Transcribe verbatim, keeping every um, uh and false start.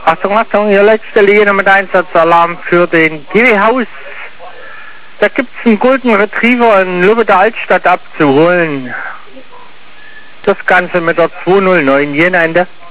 Achtung, Achtung, hier letzte Linie mit Einsatzalarm für den G W Haus. Da gibt's einen Golden Retriever in Lübbecke Altstadt abzuholen. Das Ganze mit der zweihundertneun, Ende.